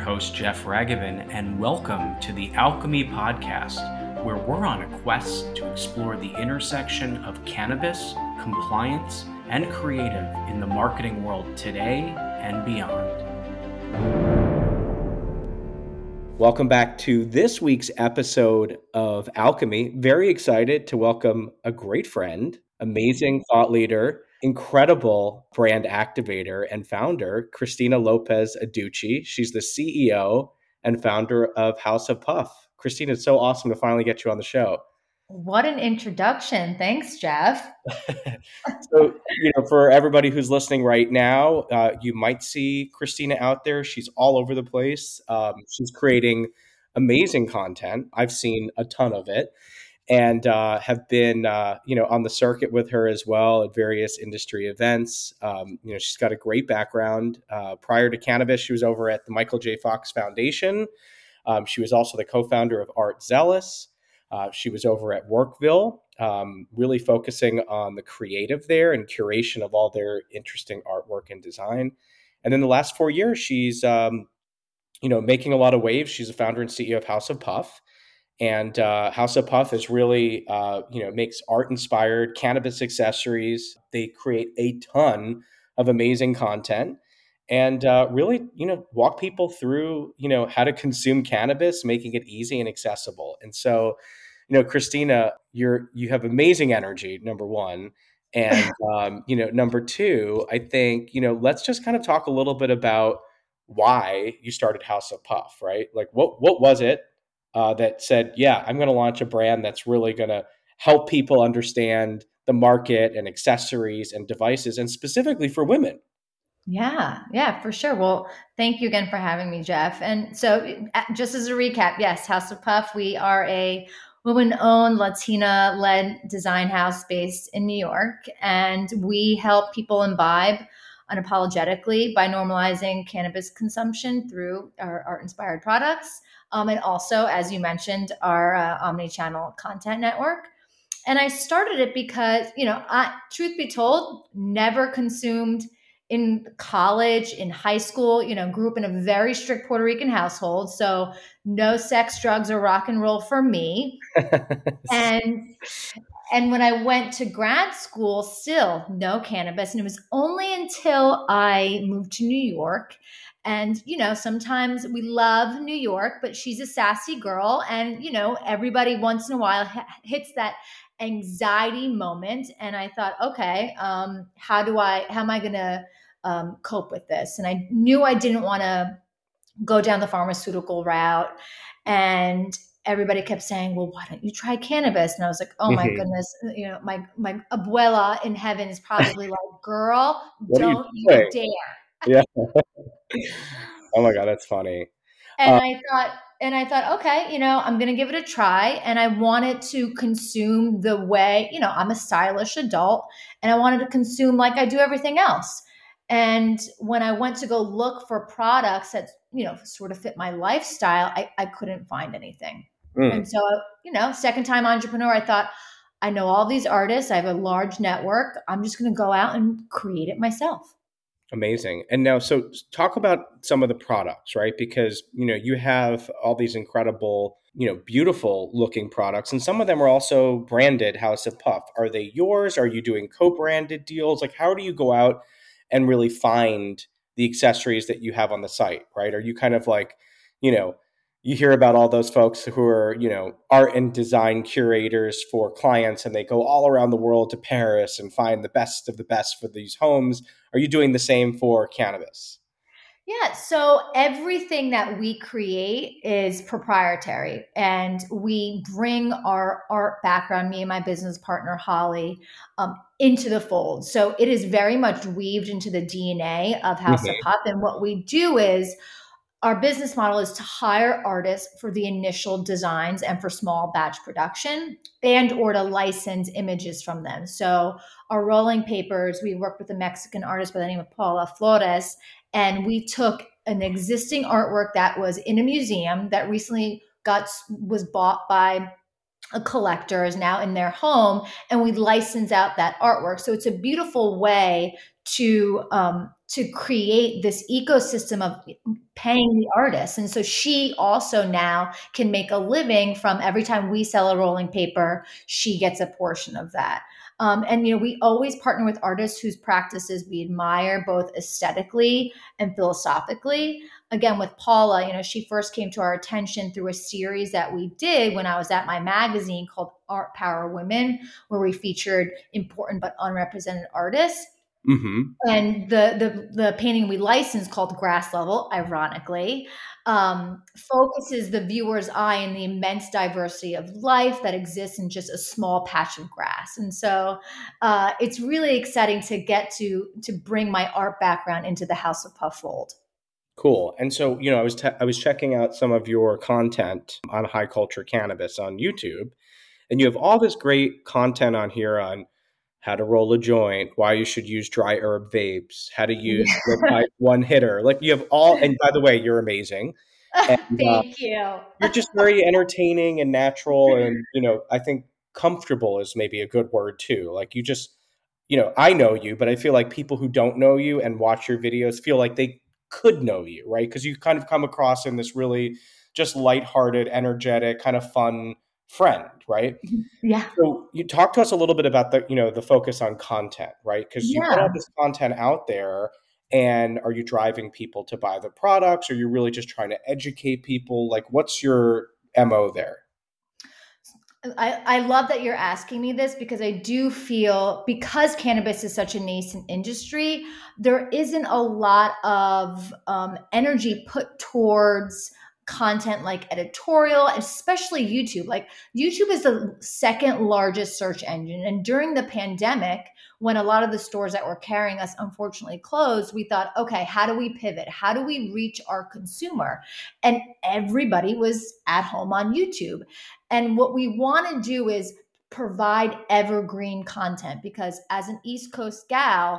host, Jeff Raghavan, and welcome to the Alchemy Podcast, where we're on a quest to explore the intersection of cannabis, compliance, and creative in the marketing world today and beyond. Welcome back to this week's episode of Alchemy. Very excited to welcome a great friend, amazing thought leader, incredible brand activator and founder, Christina Lopez Aducci. She's the CEO and founder of House of Puff. Christina, it's so awesome to finally get you on the show. What an introduction. Thanks, Jeff. So, for everybody who's listening right now, you might see Christina out there. She's all over the place. She's creating amazing content. I've seen a ton of it. And have been, on the circuit with her as well at various industry events. She's got a great background. Prior to cannabis, she was over at the Michael J. Fox Foundation. She was also the co-founder of Art Zealous. She was over at Workville, really focusing on the creative there and curation of all their interesting artwork and design. And then the last 4 years, she's, making a lot of waves. She's a founder and CEO of House of Puff. And House of Puff is really, makes art-inspired cannabis accessories. They create a ton of amazing content and really, walk people through, how to consume cannabis, making it easy and accessible. And so, Christina, you have amazing energy, number one. And, number two, I think, let's just kind of talk a little bit about why you started House of Puff, right? Like, what was it that said, yeah, I'm going to launch a brand that's really going to help people understand the market and accessories and devices, and specifically for women? Yeah, for sure. Well, thank you again for having me, Jeff. And so just as a recap, yes, House of Puff, we are a woman-owned, Latina-led design house based in New York. And we help people imbibe unapologetically by normalizing cannabis consumption through our art-inspired products. And also, as you mentioned, our omni-channel content network. And I started it because, truth be told, never consumed in college, in high school, grew up in a very strict Puerto Rican household. So no sex, drugs, or rock and roll for me. And when I went to grad school, still no cannabis. And it was only until I moved to New York. And, sometimes we love New York, but she's a sassy girl. And, everybody once in a while hits that anxiety moment. And I thought, okay, how am I going to cope with this? And I knew I didn't want to go down the pharmaceutical route. And everybody kept saying, well, why don't you try cannabis? And I was like, oh my goodness, my abuela in heaven is probably like, girl, don't you dare. Yeah. Oh my God, that's funny. And I thought, okay, I'm going to give it a try. And I wanted to consume the way, I'm a stylish adult and I wanted to consume like I do everything else. And when I went to go look for products that, sort of fit my lifestyle, I couldn't find anything. And so, second time entrepreneur, I thought, I know all these artists. I have a large network. I'm just going to go out and create it myself. Amazing. And now, so talk about some of the products, right? Because, you have all these incredible, beautiful looking products, and some of them are also branded House of Puff. Are they yours? Are you doing co-branded deals? Like, how do you go out and really find the accessories that you have on the site, right? Are you kind of like, you hear about all those folks who are, art and design curators for clients, and they go all around the world to Paris and find the best of the best for these homes. Are you doing the same for cannabis? Yeah, so everything that we create is proprietary, and we bring our art background, me and my business partner, Holly, into the fold. So it is very much weaved into the DNA of House of Puff. And what we do is our business model is to hire artists for the initial designs and for small batch production and or to license images from them. So our rolling papers, we worked with a Mexican artist by the name of Paula Flores, and we took an existing artwork that was in a museum that recently was bought by a collector, is now in their home, and we license out that artwork. So it's a beautiful way to create this ecosystem of paying the artists. And so she also now can make a living from every time we sell a rolling paper, she gets a portion of that. And we always partner with artists whose practices we admire both aesthetically and philosophically. Again, with Paula, she first came to our attention through a series that we did when I was at my magazine called Art Power Women, where we featured important but unrepresented artists. Mm-hmm. And the painting we licensed, called Grass Level, ironically, focuses the viewer's eye in the immense diversity of life that exists in just a small patch of grass. And so it's really exciting to get to bring my art background into the House of Puff fold. Cool. And so, I was checking out some of your content on High Culture Cannabis on YouTube, and you have all this great content on here on how to roll a joint, why you should use dry herb vapes, how to use one hitter. Like, you have all, and by the way, you're amazing. And Thank you. you're just very entertaining and natural. And, I think comfortable is maybe a good word too. Like, you just, I know you, but I feel like people who don't know you and watch your videos feel like they could know you, right? Because you kind of come across in this really just lighthearted, energetic, kind of fun friend, right? Yeah. So you talk to us a little bit about the focus on content, right? Because you put all this content out there, and are you driving people to buy the products? Or are you really just trying to educate people? Like, what's your MO there? I love that you're asking me this, because I do feel, because cannabis is such a nascent industry, there isn't a lot of energy put towards content like editorial, especially YouTube. Like, YouTube is the second largest search engine. And during the pandemic, when a lot of the stores that were carrying us unfortunately closed, we thought, okay, how do we pivot? How do we reach our consumer? And everybody was at home on YouTube. And what we want to do is provide evergreen content, because as an East Coast gal,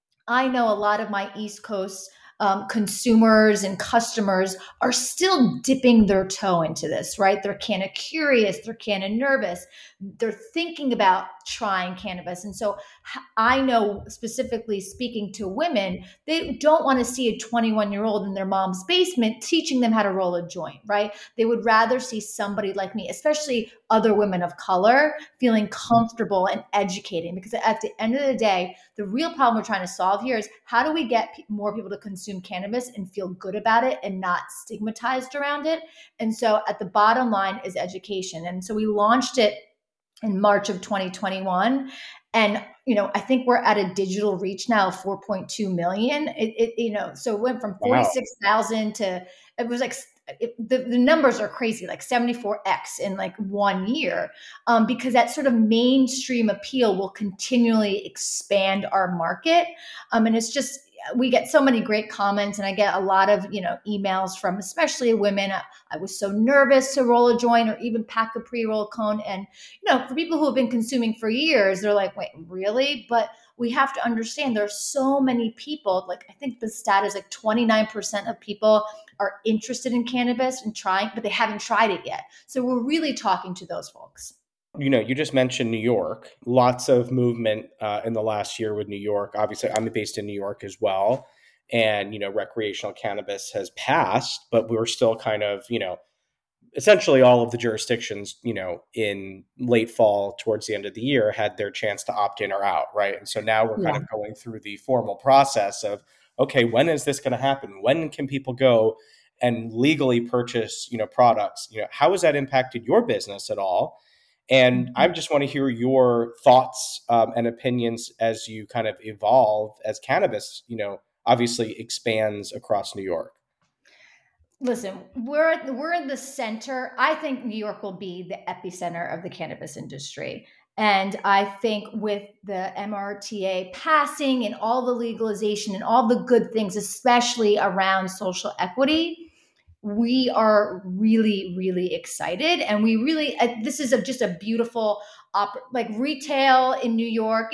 I know a lot of my East Coast consumers and customers are still dipping their toe into this, right? They're kind of curious, they're kind of nervous, they're thinking about trying cannabis. And so I know, specifically speaking to women, they don't want to see a 21-year-old in their mom's basement teaching them how to roll a joint, right? They would rather see somebody like me, especially other women of color, feeling comfortable and educating. Because at the end of the day, the real problem we're trying to solve here is, how do we get more people to consume cannabis and feel good about it and not stigmatized around it? And so at the bottom line is education. And so we launched it in March of 2021. And, I think we're at a digital reach now of 4.2 million. So it went from 46,000 to, it was like, the numbers are crazy, like 74x in like 1 year, because that sort of mainstream appeal will continually expand our market. And it's just, we get so many great comments, and I get a lot of, emails from especially women. I was so nervous to roll a joint or even pack a pre-roll cone. And, for people who have been consuming for years, they're like, wait, really? But we have to understand there's so many people, like, I think the stat is like 29% of people are interested in cannabis and trying, but they haven't tried it yet. So we're really talking to those folks. You just mentioned New York. Lots of movement in the last year with New York. Obviously, I'm based in New York as well. And, recreational cannabis has passed, but we're still kind of, essentially all of the jurisdictions, in late fall towards the end of the year had their chance to opt in or out, right? And so now we're kind of going through the formal process of, okay, when is this going to happen? When can people go and legally purchase, products? How has that impacted your business at all? And I just want to hear your thoughts and opinions as you kind of evolve as cannabis, obviously expands across New York. Listen, we're in the center. I think New York will be the epicenter of the cannabis industry. And I think with the MRTA passing and all the legalization and all the good things, especially around social equity, we are really, really excited. And we really, this is just a beautiful, like retail in New York.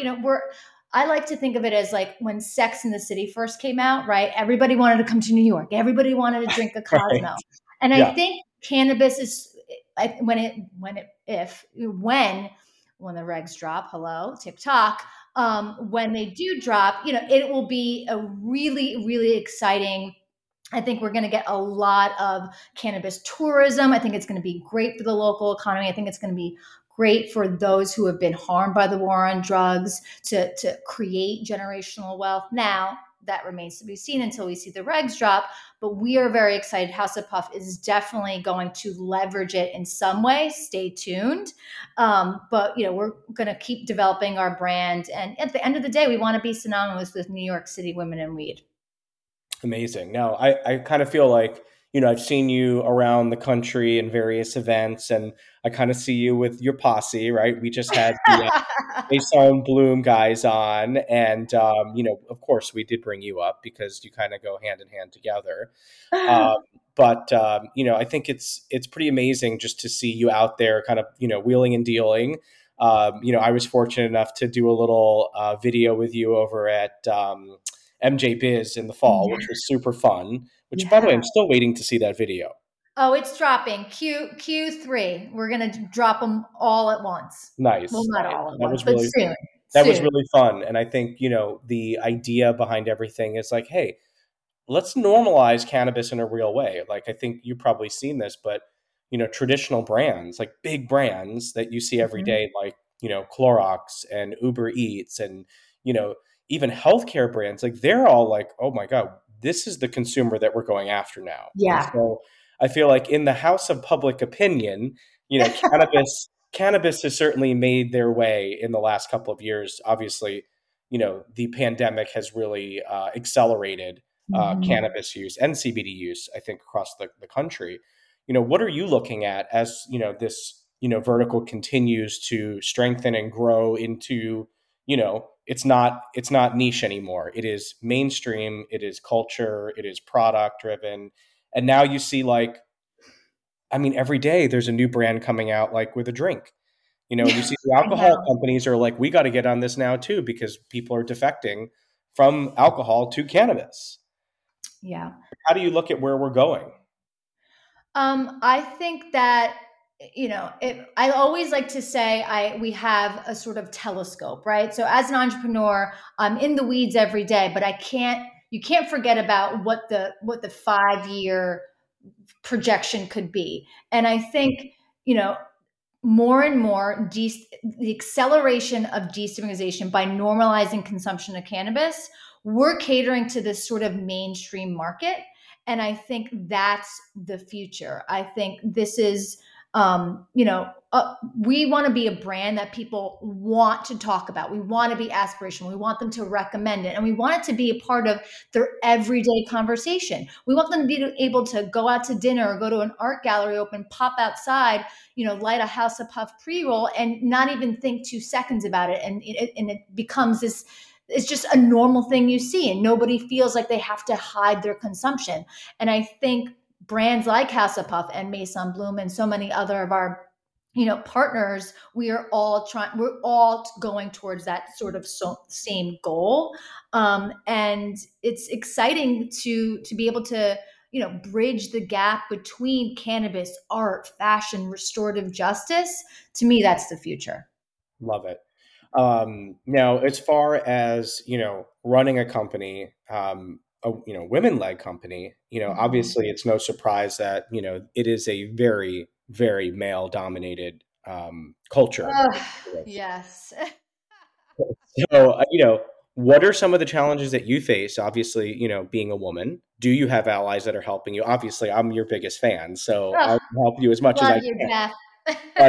I like to think of it as like when Sex in the City first came out, right? Everybody wanted to come to New York. Everybody wanted to drink a Cosmo. Right. And I think cannabis is, when the regs drop, hello, TikTok, when they do drop, it will be a really, really exciting. I think we're going to get a lot of cannabis tourism. I think it's going to be great for the local economy. I think it's going to be great for those who have been harmed by the war on drugs to create generational wealth. Now, that remains to be seen until we see the regs drop, but we are very excited. House of Puff is definitely going to leverage it in some way. Stay tuned. But we're going to keep developing our brand, and at the end of the day, we want to be synonymous with New York City women in weed. Amazing. Now, I kind of feel like, I've seen you around the country in various events, and I kind of see you with your posse, right? We just had the Maison Bloom guys on, and of course, we did bring you up because you kind of go hand in hand together. Um, but I think it's pretty amazing just to see you out there, kind of wheeling and dealing. I was fortunate enough to do a little video with you over at MJ Biz in the fall, Yeah. which was super fun. Which, by the way, Yeah. I'm still waiting to see that video. Oh, it's dropping. Q3. We're gonna drop them all at once. Well, Nice, not nice. all at That once, was but really soon. that was Soon. really fun, and I think the idea behind everything is like, hey, let's normalize cannabis in a real way. Like, I think you've probably seen this, but traditional brands, like big brands that you see every Mhm. day, like Clorox and Uber Eats, and you know even healthcare brands, like they're all like, oh my god, this is the consumer that we're going after now. And Yeah. so I feel like in the house of public opinion, cannabis has certainly made their way in the last couple of years. Obviously, the pandemic has really accelerated Mhm. cannabis use and CBD use, I think, across the country. What are you looking at as this vertical continues to strengthen and grow into, it's not niche anymore. It is mainstream. It is culture. It is product driven. And now you see, like, I mean, every day there's a new brand coming out, like with a drink. And you see the I know. alcohol companies are like, we got to get on this now too, because people are defecting from alcohol to cannabis. Yeah. How do you look at where we're going? I think that I always like to say we have a sort of telescope, right? So as an entrepreneur, I'm in the weeds every day, but you can't forget about what the 5 year projection could be. And I think, you know, more and more the acceleration of destigmatization by normalizing consumption of cannabis, we're catering to this sort of mainstream market. And I think that's the future. I think this is, we want to be a brand that people want to talk about. We want to be aspirational. We want them to recommend it. And we want it to be a part of their everyday conversation. We want them to be able to go out to dinner or go to an art gallery, open, pop outside, light a House of Puff pre-roll and not even think 2 seconds about it. And it becomes this, it's just a normal thing you see, and nobody feels like they have to hide their consumption. And I think brands like House of Puff and Maison Bloom and so many other of our partners, we're all going towards that sort of same goal. And it's exciting to be able to bridge the gap between cannabis, art, fashion, restorative justice. To me, that's the future. Love it. Now, as far as running a company, a women-led company, Mhm. obviously it's no surprise that it is a very, very male-dominated culture. Ugh, yes. So, what are some of the challenges that you face? Obviously, being a woman, do you have allies that are helping you? Obviously, I'm your biggest fan, so Ugh, I'll help you as much as love I you, can. Jeff. But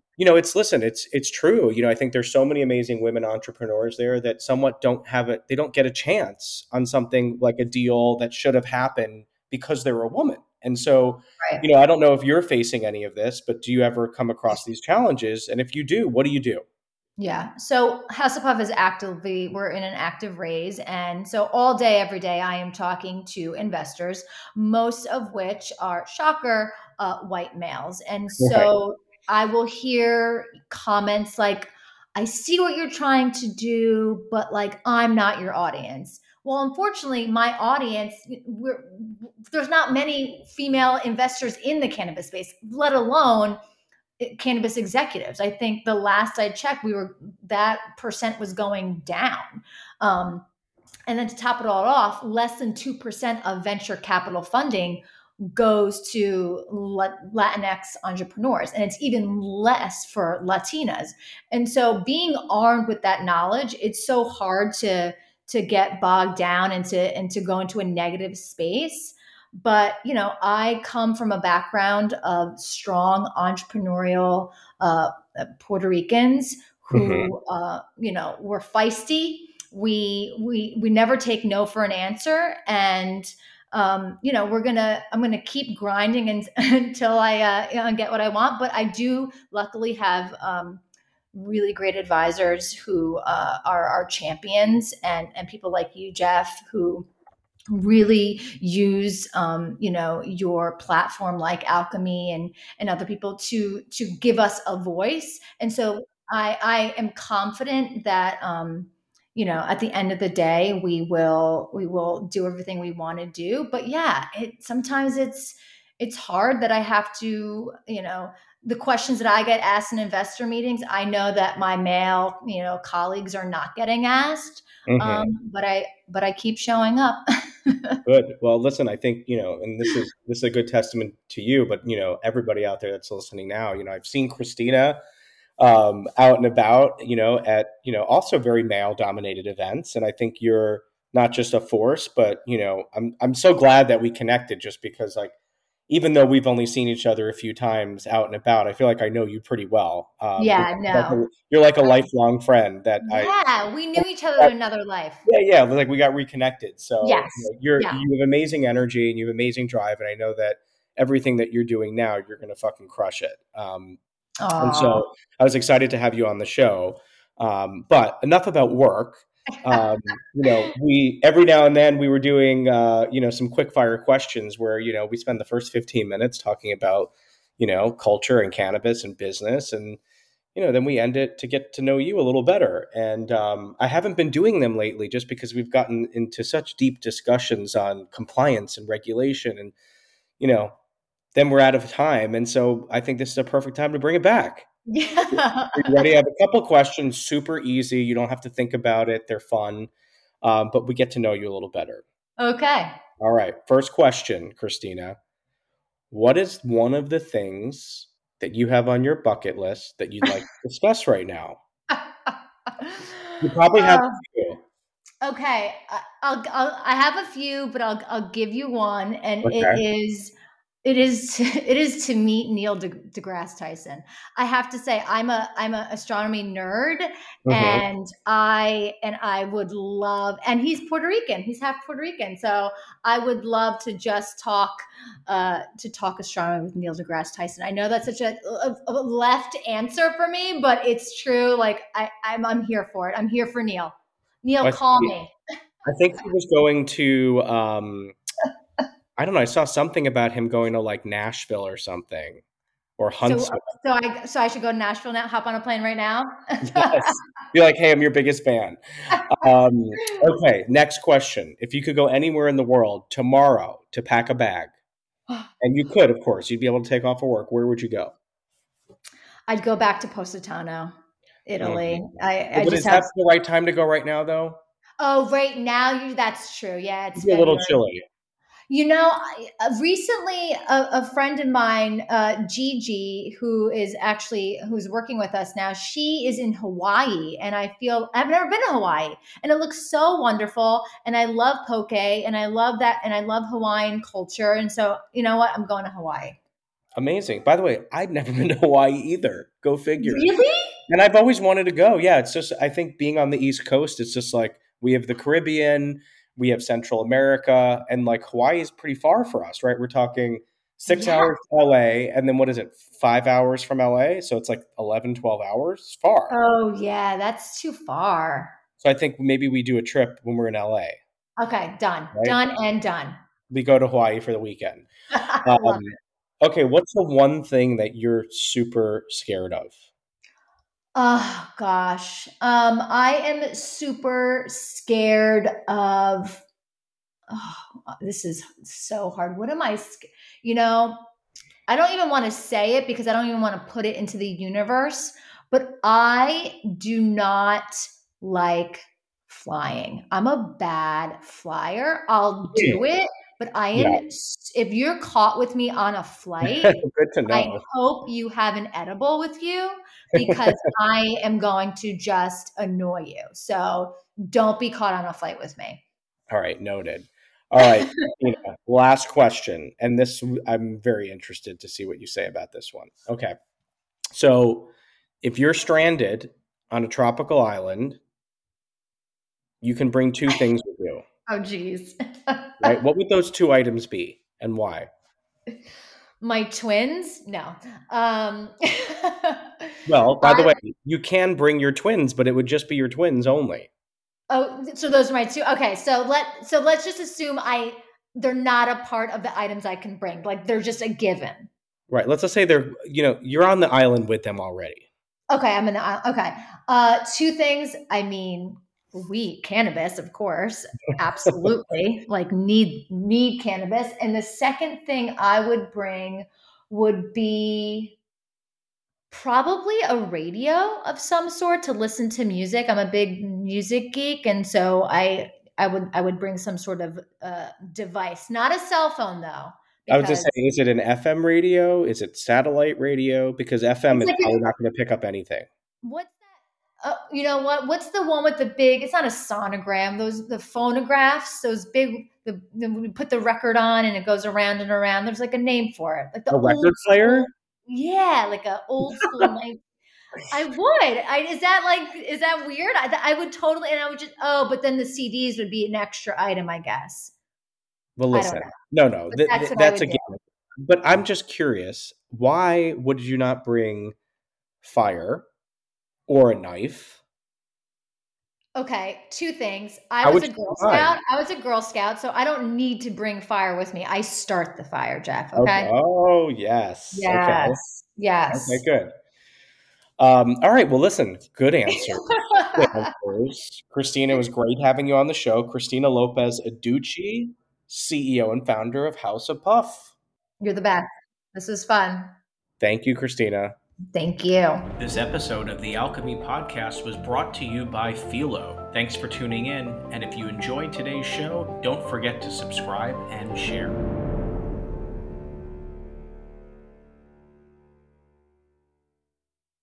it's true. I think there's so many amazing women entrepreneurs there that somewhat don't have it. They don't get a chance on something like a deal that should have happened because they're a woman. And so, Right. I don't know if you're facing any of this, but do you ever come across these challenges? And if you do, what do you do? Yeah. So House of Puff we're in an active raise. And so all day, every day, I am talking to investors, most of which are, shocker, white males. And Right. so I will hear comments like, I see what you're trying to do, but like, I'm not your audience. Well, unfortunately, my audience, there's not many female investors in the cannabis space, let alone cannabis executives. I think the last I checked, that percent was going down. Um, and then to top it all off, less than 2% of venture capital funding goes to Latinx entrepreneurs, and it's even less for Latinas. And so, being armed with that knowledge, it's so hard to get bogged down and to go into a negative space. But I come from a background of strong entrepreneurial Puerto Ricans Hmm. who, were feisty. We never take no for an answer, and I'm gonna keep grinding until I get what I want. But I do luckily have really great advisors who are champions, and people like you, Jeff, who really use your platform like Alchemy and other people to give us a voice. And so I am confident that at the end of the day we will do everything we want to do. But yeah, sometimes it's hard that I have to, the questions that I get asked in investor meetings, I know that my male colleagues are not getting asked. Hmm. But I keep showing up. Good. Well, listen, I think, and this is a good testament to you, but everybody out there that's listening now, I've seen Christina out and about, at also very male dominated events, and I think you're not just a force, but I'm so glad that we connected, just because, like, even though we've only seen each other a few times out and about, I feel like I know you pretty well. Yeah, no. You're like a lifelong friend that I. Yeah, we knew each other in another life. Yeah, yeah, like we got reconnected. So Yes. Yeah. you have amazing energy and you have amazing drive, and I know that everything that you're doing now, you're going to fucking crush it. And Oh. so I was excited to have you on the show. But enough about work. We every now and then we were doing some quick fire questions where we spend the first 15 minutes talking about culture and cannabis and business, and then we end it to get to know you a little better. And I haven't been doing them lately just because we've gotten into such deep discussions on compliance and regulation, and you know then we're out of time. And so I think this is a perfect time to bring it back. Yeah. Are you ready? I have a couple questions, super easy. You don't have to think about it. They're fun, but we get to know you a little better. Okay. All right. First question, Christina. What is one of the things that you have on your bucket list that you'd like to discuss right now? You probably have Uh, a few. okay. I have a few, but I'll give you one, and Okay. it is to meet Neil deGrasse Tyson. I have to say I'm a astronomy nerd, Hmm. and I would love, and he's Puerto Rican. He's half Puerto Rican, so I would love to just talk astronomy with Neil deGrasse Tyson. I know that's such a left answer for me, but it's true. Like I'm here for it. I'm here for Neil. Neil, I call think me. I think he was going to. I don't know. I saw something about him going to like Nashville or something, or So Huntsville. I should go to Nashville now. Hop on a plane right now. Yes. Be like, hey, I'm your biggest fan. Um, okay, next question. If you could go anywhere in the world tomorrow to pack a bag, and you could, of course, you'd be able to take off of work, where would you go? I'd go back to Positano, Italy. Mhm. I But just is have. that the right time to go right now, though? Oh, right now that's true. Yeah, it's It'd be a little February. chilly. Recently, a friend of mine, Gigi, who's working with us now, she is in Hawaii, and I've never been to Hawaii, and it looks so wonderful, and I love poke, and I love that, and I love Hawaiian culture, and so you know what, I'm going to Hawaii. Amazing. By the way, I've never been to Hawaii either. Go figure. Really? And I've always wanted to go. Yeah, it's just I think being on the East Coast, it's just like we have the Caribbean, we have Central America, and like Hawaii is pretty far for us, right? We're talking six Yeah. hours to LA, and then what is it, 5 hours from LA? So it's like 11, 12 hours. It's far. Oh, yeah, that's too far. So I think maybe we do a trip when we're in LA, Okay, done. right? Done and done. We go to Hawaii for the weekend. I Um, love it. okay, what's the one thing that you're super scared of? Oh gosh. I am super scared of. Oh, this is so hard. What am I? You know, I don't even want to say it because I don't even want to put it into the universe, but I do not like flying. I'm a bad flyer. I'll Yeah. do it, but I Yeah. am, if you're caught with me on a flight, Good to I know. hope you have an edible with you because I am going to just annoy you. So don't be caught on a flight with me. All right, noted. All right, Christina, last question. And this, I'm very interested to see what you say about this one. Okay. So if you're stranded on a tropical island, you can bring two things with you, Oh, geez. right? What would those two items be and why? My twins? No. Um, Well, by the I way, you can bring your twins, but it would just be your twins only. oh, so those are my two. Okay, so let's just assume they're not a part of the items I can bring. Like they're just a given. Right. Let's just say you're on the island with them already. Okay, I'm in the okay. Two things. I mean, weed, cannabis, of course, absolutely. Like need cannabis. And the second thing I would bring would be probably a radio of some sort to listen to music. I'm a big music geek, and so I would bring some sort of device, not a cell phone though, I was just because saying, is it an FM radio? Is it satellite radio? Because FM it's is like probably not going to pick up anything. what's that? You know what? What's the one with the big? It's not a sonogram. Those the phonographs. Those big. When you put the record on and it goes around and around. There's like a name for it, like A the record old player? school. Yeah, like a old school I would. Is that weird? I would totally, and I would just, oh, but then the CDs would be an extra item, I guess. Well, I don't listen, know, no, but that's what I that's would a do. given. But I'm just curious, why would you not bring fire or a knife? Okay, two things. How would you survive? I was a Girl Scout, so I don't need to bring fire with me. I start the fire, Jeff. Okay. Okay. Oh, yes. Okay. Yes. Okay, Yes. good. All right. Well, listen, good answer. Good answers. Christina, it was great having you on the show. Christina Lopez Aducci, CEO and founder of House of Puff. You're the best. This is fun. Thank you, Christina. Thank you. This episode of the Alchemy Podcast was brought to you by Philo. Thanks for tuning in, and if you enjoyed today's show, don't forget to subscribe and share.